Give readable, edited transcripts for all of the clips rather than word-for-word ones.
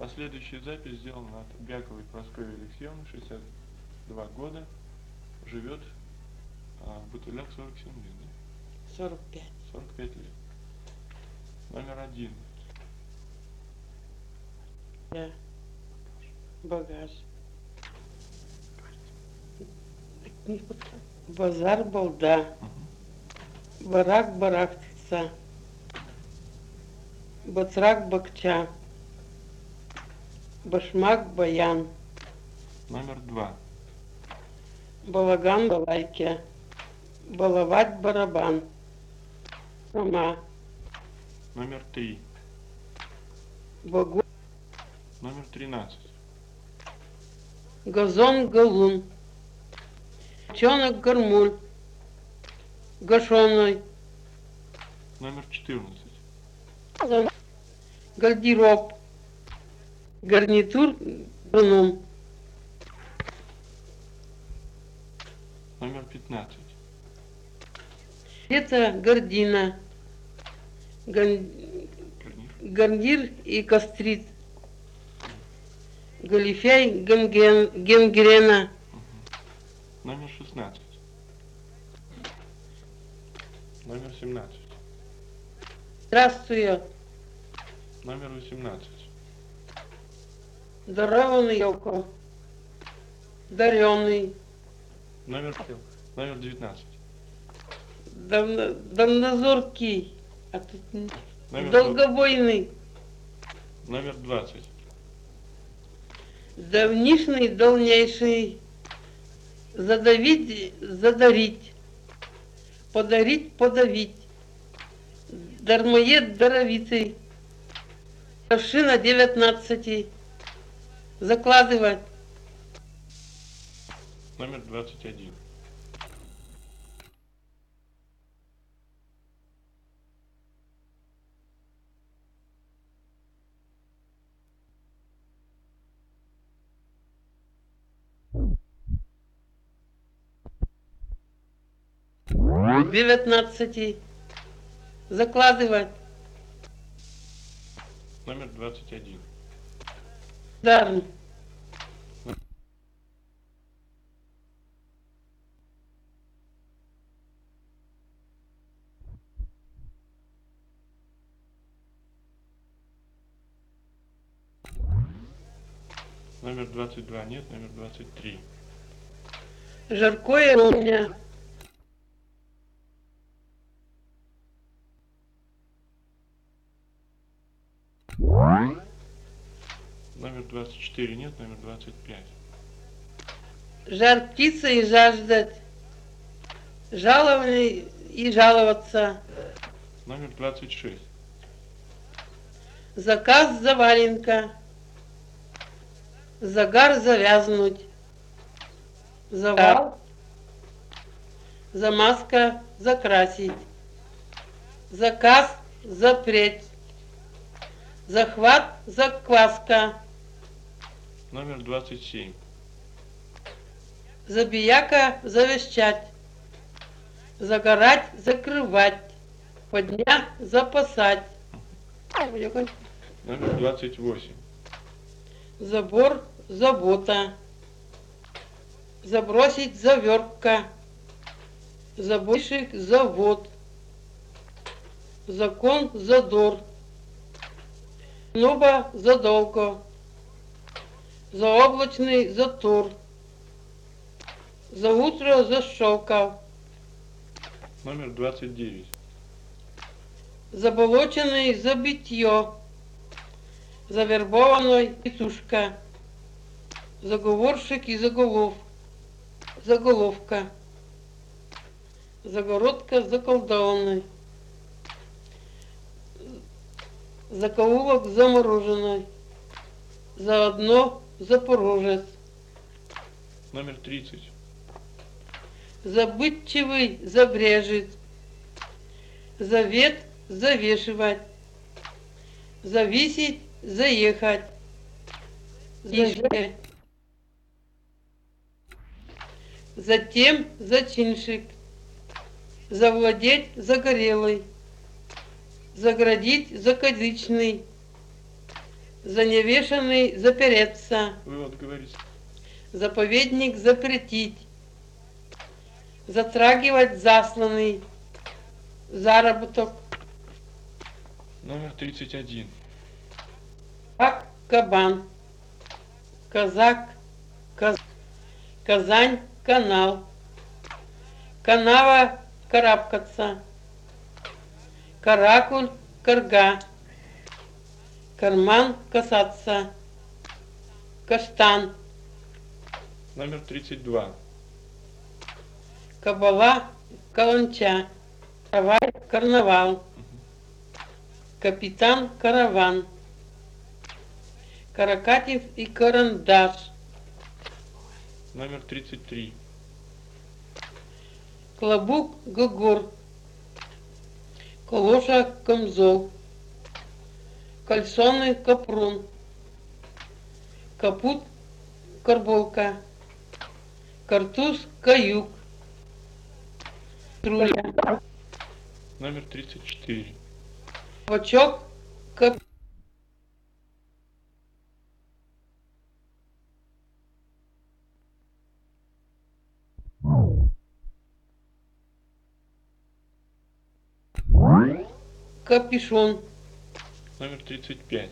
Последующая запись сделана от Бяковой Прасковьи Алексеевны, 62 года, живет в Бутылях 47 лет, да? 45. 45 лет. Номер 1. Да. Багаж. Базар балда. Барак барахтица. Бацрак бакча. Башмак баян. Номер 2. Балаган балайке. Баловать барабан. Сама. Номер 3. Вагон. Номер 13. Газон галун. Чонок гармуль. Гашеный. Номер 14. Гардероб. Гарнитур гном. Номер 15. Это гордина. Гарнир и кастрит. Галифяй генгрена. Номер 16. Номер 17. Здравствуй. Номер 18. Дарованный елко. Даренный. Номер 19. Давнозоркий. А тут Номер долгобойный. Номер 20. Давнишний, дальнейший. Задавить, задарить. Подарить, подавить. Дармоед, даровитый. Вершина 19. Закладывать. Номер 21. В 19. Закладывать. Номер 21. Дарм. Номер 22 нет, номер 23. Жаркое у меня. Номер 24 нет, номер 25. Жар птица и жаждать. Жалованный и жаловаться. Номер 26. Заказ заваленка. Загар завязнуть. Завал. Замазка закрасить. Заказ запреть. Захват закваска. Номер 27. Забияка завещать. Загорать закрывать. Подня запасать. Номер 28. Забор забота. Забросить завертка. Забойщик завод. Закон задор. Нуба задолго. Заоблачный затор. За утро зашелкал. Номер 29. Заболоченный забитье. Завербованный петушка. Заговорщик и заголовка. Загородка заколдованный. Закоулок замороженный. Заодно запорожец. Номер 30. Забытчивый забрежет. Завет завешивать. Зависеть заехать. Заезжать. Затем зачинщик. Завладеть загорелый. Заградить закадычный. За невешанный запереться. Вывод говорится. Заповедник запретить. Затрагивать засланный. Заработок. Номер 31. Как кабан. Казак. Казань. Канал. Канава. Карабкаться. Каракуль. Карга. Карман. Касаться. Каштан. Номер 32. Кабала. Каланча. Каравай. Карнавал. Капитан. Караван. Каракатив и карандаш. Номер 33. Клобук. Гугур. Калоша. Камзол. Кальсоны. Капрун. Капут. Карболка. Картуз. Каюк. Труля. Номер 34. Бачок. Капюшон. Номер 35.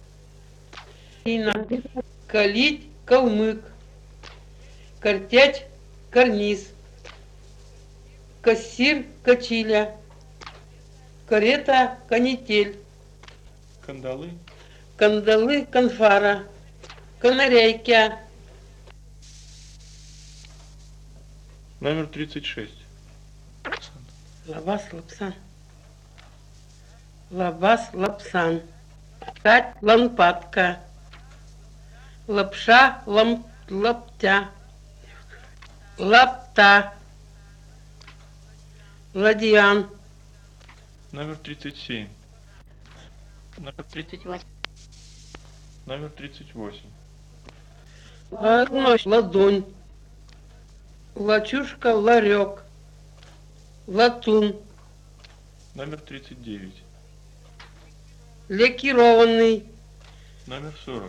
Калить. Калмык. Картяч. Карниз. Кассир. Качиля. Карета. Канитель. Кандалы. Кандалы. Конфара. Канарейка. Номер 36. Лабаз. Лапсан. Лабаз. Лапсан. Кать. Лампадка. Лапша. Лаптя. Лапта. Ладьян. Номер 37. Номер 38. Номер 38. Ладонь. Лачушка. Ларек. Латун. Номер 39. Лакированный. Номер 40.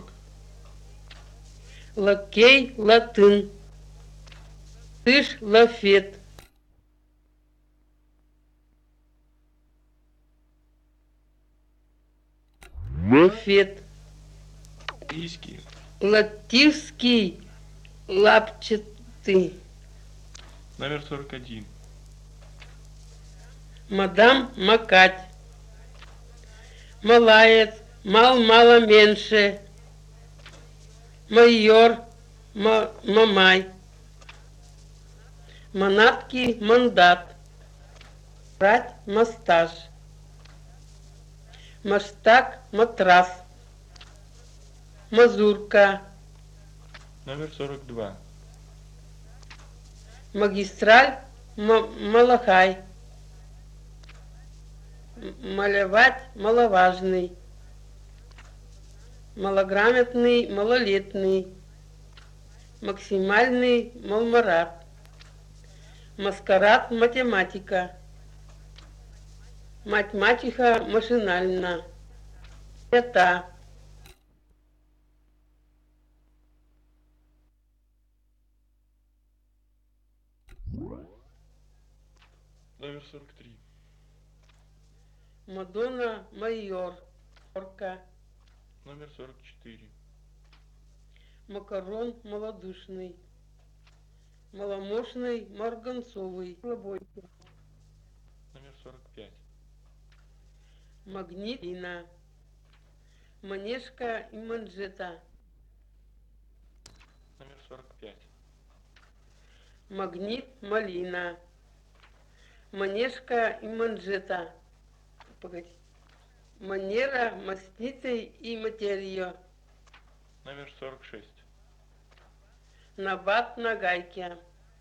Лакей. Латын. Тыш. Лафет. Лафет. Иски. Лативский. Лапчатый. Номер 41. Мадам Макать. Малаец. Мало меньше. Майор. Мамай. Манатки. Мандат. Брать. Мастаж. Маштак. Матрас. Мазурка. Номер 42. Магистраль. Малахай. Малевать. Маловажный. Малограмотный. Малолетний. Максимальный. Малмарат. Маскарад. Математика. Мать-мачеха. Машинально. Это. Номер 43. Мадонна. Майор. Орка. Номер 44. Макарон. Малодушный. Маломощный. Марганцовый. Номер 45. Магнитина. Манежка и манжета. Номер 45. Магнит. Малина. Манежка и манжета. Погоди. Манера, мастницы и материя. Номер 46. Набат. Нагайке.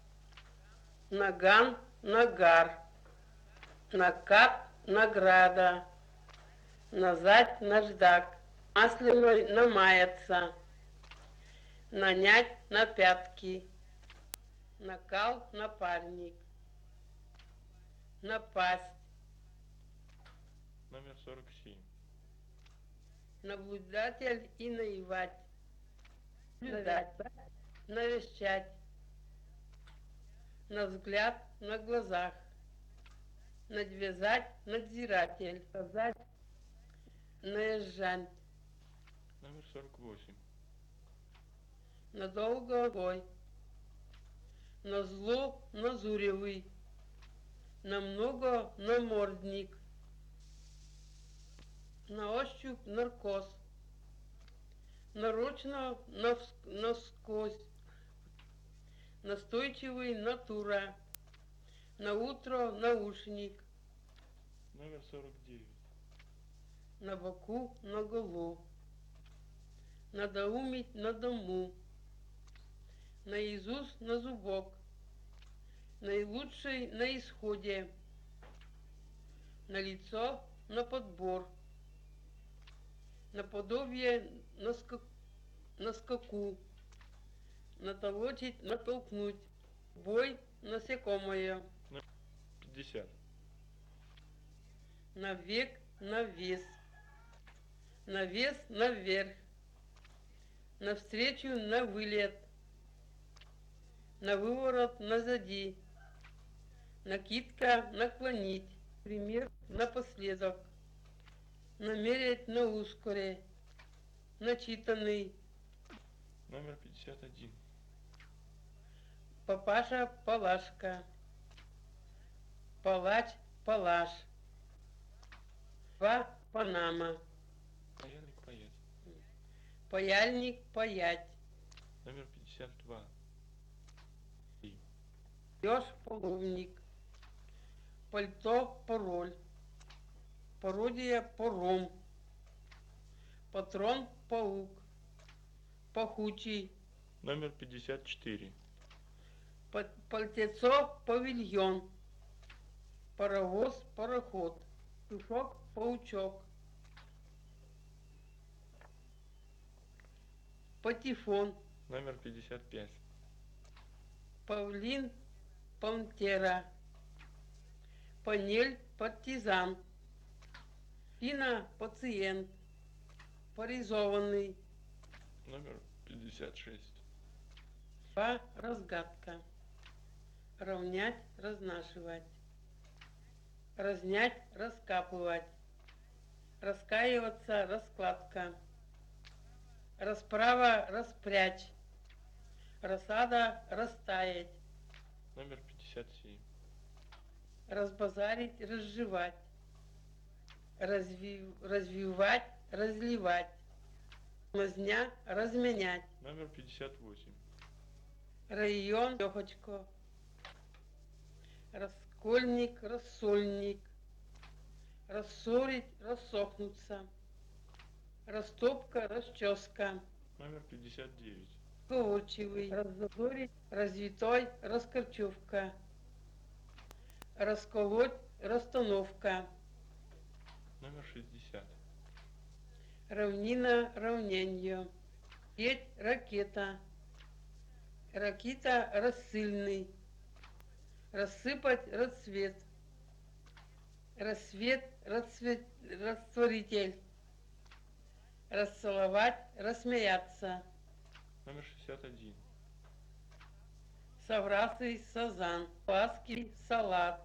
Наган. Нагар. Накат. Награда. Назад. Наждак. Масляной. Намаяться. Нанять. На пятки. Накал. Напарник. Напасть. Номер 47. наблюдатель и наевать, наблюдать, навещать, на взгляд, на глазах, надвязать, надзиратель, сказать, наезжать, Номер 48. надолго гой, на зло назуревый, намного намордник, на ощупь наркоз, нарочно насквозь, настойчивый натура, на утро наушник, Номер 49. на боку наголо, надоумить на дому, наизусть на зубок, наилучший на исходе, на лицо на подбор, наподобие на скаку, натолочить, натолкнуть, бой насекомое, Номер 50. навек, навес, навес наверх, навстречу на вылет, на выворот назади, накидка наклонить, пример напоследок, намерять на ускоре, начитанный, Номер 51. папаша палашка, палач палаш, Панама, Паяльник паять. паяльник паять, Номер 52. еж половник, пальто пароль, пародия пором, патрон паук, пахучий, Номер 54. пальтецо павильон, паровоз пароход, пушок паучок, патефон, Номер 55. павлин пантера, панель партизан, пина пациент, паризованный, Номер 56. разгадка, равнять, разнашивать, разнять, раскапывать, раскаиваться, раскладка, расправа, распрячь, рассада, растаять, Номер 57. разбазарить, разжевать, развивать, разливать, мазня, разменять, Номер 58. район, лёхочко, раскольник, рассольник, рассорить, рассохнуться, растопка, расческа, Номер 59. разговорчивый, раззадорить, развитой, раскорчевка, расколоть, расстановка, Номер 60. равнина, равненье, едь, ракета, ракита, рассыльный, рассыпать, расцвет, рассвет, растворитель, расцеловать, рассмеяться, Номер 61. соврасый, сазан, ласки, салат,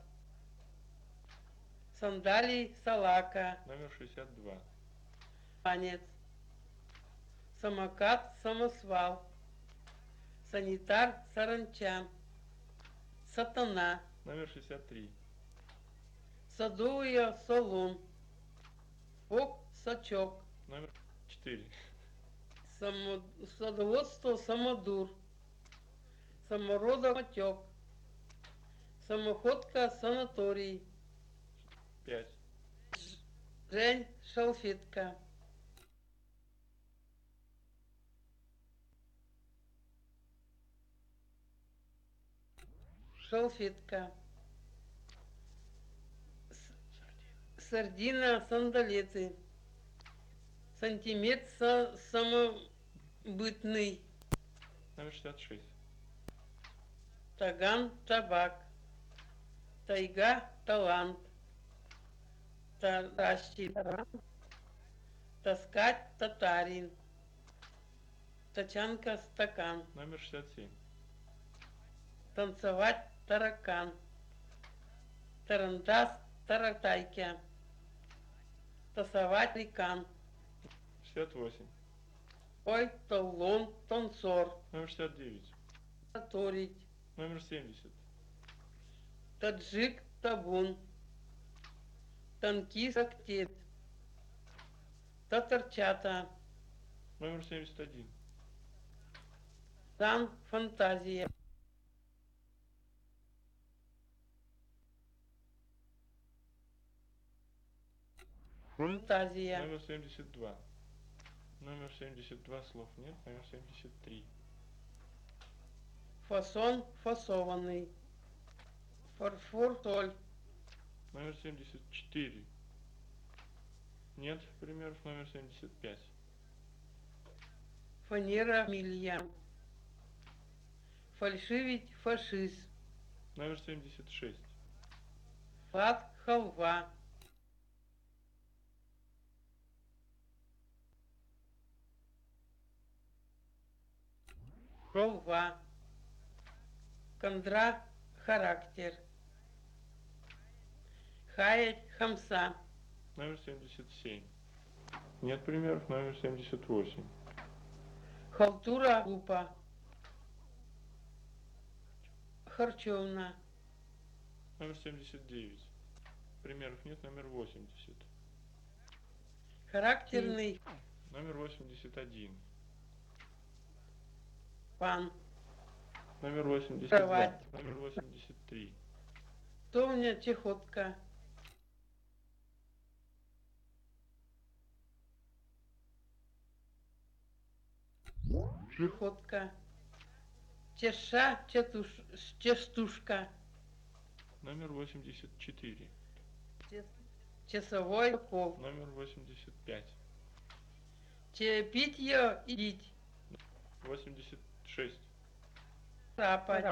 сандалий, салака, Номер 62. танец, самокат, самосвал, санитар, саранча, сатана, Номер 63. садовый салон, фок, сачок, Номер 4. садоводство, самодур, самородок, самоходка, санаторий, 5. Жень, шалфетка. Шалфетка. Сардина, сандалеты. Сантиметр самобытный. Номер 66. Таган, табак. Тайга, талант. Таращи, Таскать татарин. Тачанка стакан. Номер 67. Танцевать таракан. Тарантас таратайка. Тасовать рекан. 68. Ой, талон, танцор. Номер 69. Таторить. Номер 70. Таджик табун. Танкист актет. Татарчата. Номер 71. Сан фантазия. Фантазия. Номер 72. Номер 72 слов нет. Номер 73. Фасон фасованный. Фарфор соль. Номер 74. Нет примеров. Номер 75. Фанера милья. Фальшивить фашист. Номер 76. Флаг халва. Халва. Кондра характер. Хаять хамса. Номер 77. Нет примеров. Номер 78. Халтура группа. Харчевна. Номер 79. Примеров нет. Номер 80. Характерный Номер 81. пан. Номер 82. Кровать. Номер 83. Товня чехотка. Чехотка. Чеша частушка. Номер 84. Часовой кол. Номер 85. Чепитье идить. 86. Цапать.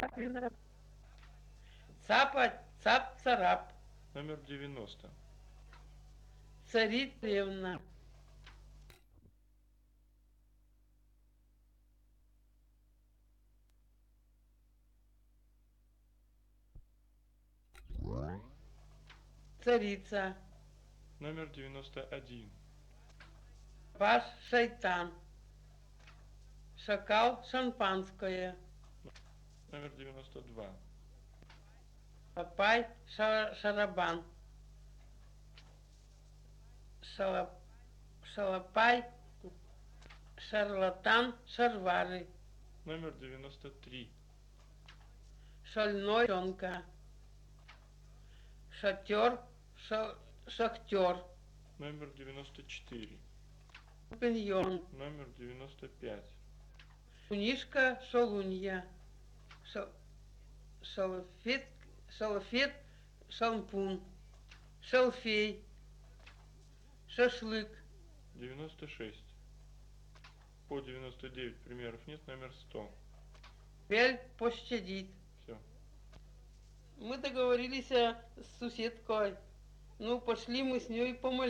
Цапать, цап-царап. Номер 90. Царицевна. Царица. Номер 91. Ваш шайтан. Шакал шампанское. Номер 92. Папай шарабан. Шалопай. Шарлатан шарвары. Номер 93. Шальной тонка. Шатер шахтер. Номер 94. Шампиньон. Номер 95. Шунишка шалунья. Шалфет шампун. Шалфей. Шашлык. 96. По 99 примеров нет. Номер 100. Бель пощадит. Все. Мы договорились с суседкой. Ну, пошли мы с ней помолились.